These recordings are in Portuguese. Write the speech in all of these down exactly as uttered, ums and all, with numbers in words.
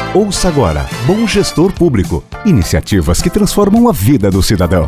Ouça agora Bom Gestor Público. Iniciativas que transformam a vida do cidadão.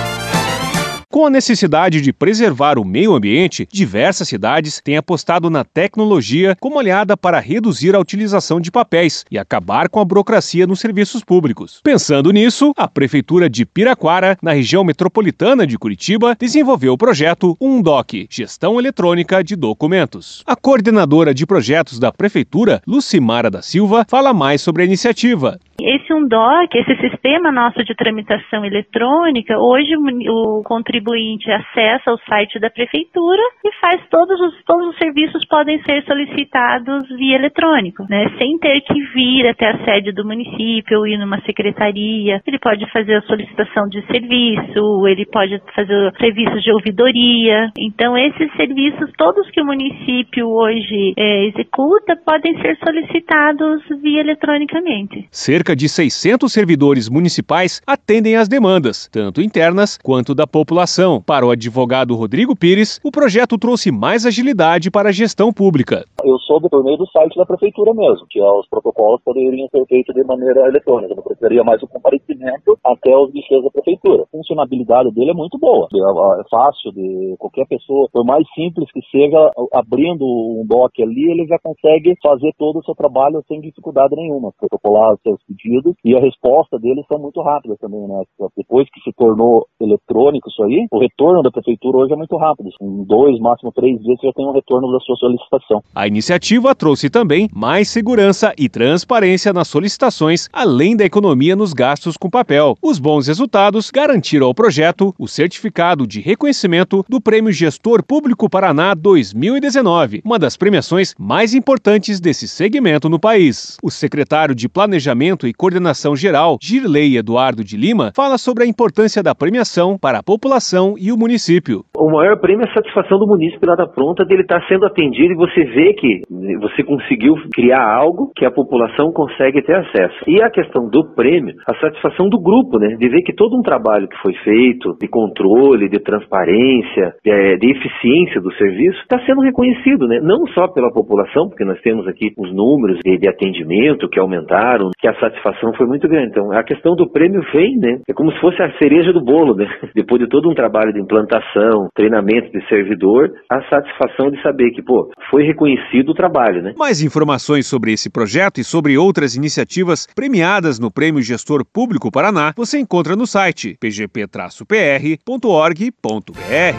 Com a necessidade de preservar o meio ambiente, diversas cidades têm apostado na tecnologia como aliada para reduzir a utilização de papéis e acabar com a burocracia nos serviços públicos. Pensando nisso, a Prefeitura de Piraquara, na região metropolitana de Curitiba, desenvolveu o projeto UNDOC, Gestão Eletrônica de Documentos. A coordenadora de projetos da Prefeitura, Lucimara da Silva, fala mais sobre a iniciativa. Esse UNDOC, esse sistema nosso de tramitação eletrônica, hoje o contribuinte acessa o site da Prefeitura e faz todos os, todos os serviços podem ser solicitados via eletrônico, né? Sem ter que vir até a sede do município ou ir numa secretaria. Ele pode fazer a solicitação de serviço, ele pode fazer serviços de ouvidoria. Então, esses serviços, todos que o município hoje é, executa, podem ser solicitados via eletronicamente. Cerca de seiscentos servidores municipais atendem às demandas, tanto internas quanto da população. Para o advogado Rodrigo Pires, o projeto trouxe mais agilidade para a gestão pública. Eu soube por meio do site da Prefeitura mesmo, que os protocolos poderiam ser feitos de maneira eletrônica. Não precisaria mais o comparecimento até os guichês da Prefeitura. A funcionabilidade dele é muito boa. É fácil de qualquer pessoa, por mais simples que seja, abrindo um doc ali, ele já consegue fazer todo o seu trabalho sem dificuldade nenhuma. Protocolar os seus pedidos, e a resposta deles são muito rápidas também, né? Depois que se tornou eletrônico isso aí, o retorno da Prefeitura hoje é muito rápido. Em dois, máximo três dias você já tem um retorno da sua solicitação. A iniciativa trouxe também mais segurança e transparência nas solicitações, além da economia nos gastos com papel. Os bons resultados garantiram ao projeto o certificado de reconhecimento do Prêmio Gestor Público Paraná dois mil e dezenove, uma das premiações mais importantes desse segmento no país. O secretário de Planejamento e Coordenação Geral, Girlei Eduardo de Lima, fala sobre a importância da premiação para a população e o município. O maior prêmio é a satisfação do município lá da pronta dele estar sendo atendido e você vê que você conseguiu criar algo que a população consegue ter acesso. E a questão do prêmio, a satisfação do grupo, né? De ver que todo um trabalho que foi feito, de controle, de transparência, de, de eficiência do serviço, está sendo reconhecido, né? Não só pela população, porque nós temos aqui os números de, de atendimento que aumentaram, que a satisfação foi muito grande. Então, a questão do prêmio vem, né? É como se fosse a cereja do bolo, né? Depois de todo um trabalho de implantação, treinamento de servidor, a satisfação de saber que, pô, foi reconhecido o trabalho, né? Mais informações sobre esse projeto e sobre outras iniciativas premiadas no Prêmio Gestor Público Paraná, você encontra no site p g p traço p r ponto org ponto b r.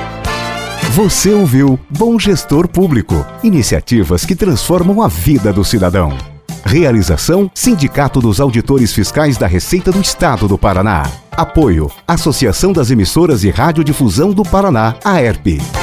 Você ouviu Bom Gestor Público. Iniciativas que transformam a vida do cidadão. Realização: Sindicato dos Auditores Fiscais da Receita do Estado do Paraná. Apoio: Associação das Emissoras de Radiodifusão do Paraná, A E R P.